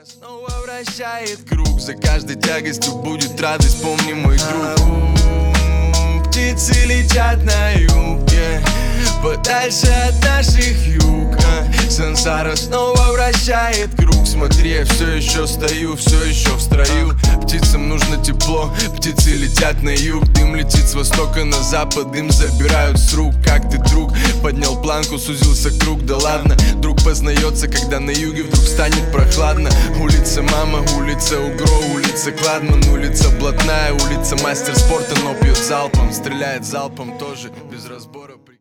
Снова вращает круг, за каждой тягостью будет радость, помни, мой друг. Птицы летят на юге, подальше от наших юг. Сансара снова вращает круг. Смотри, я все еще стою, все еще в строю. Птицам нужно тепло, птицы летят на юг. Дым летит с востока на запад, дым забирают с рук. Как ты, друг? Поднял планку, сузился круг, да ладно. Друг познается, когда на юге вдруг станет прохладно. Улица Мама, улица Угро, улица Кладман, улица Блатная, улица мастер спорта, но пьет залпом, стреляет залпом тоже без разбора.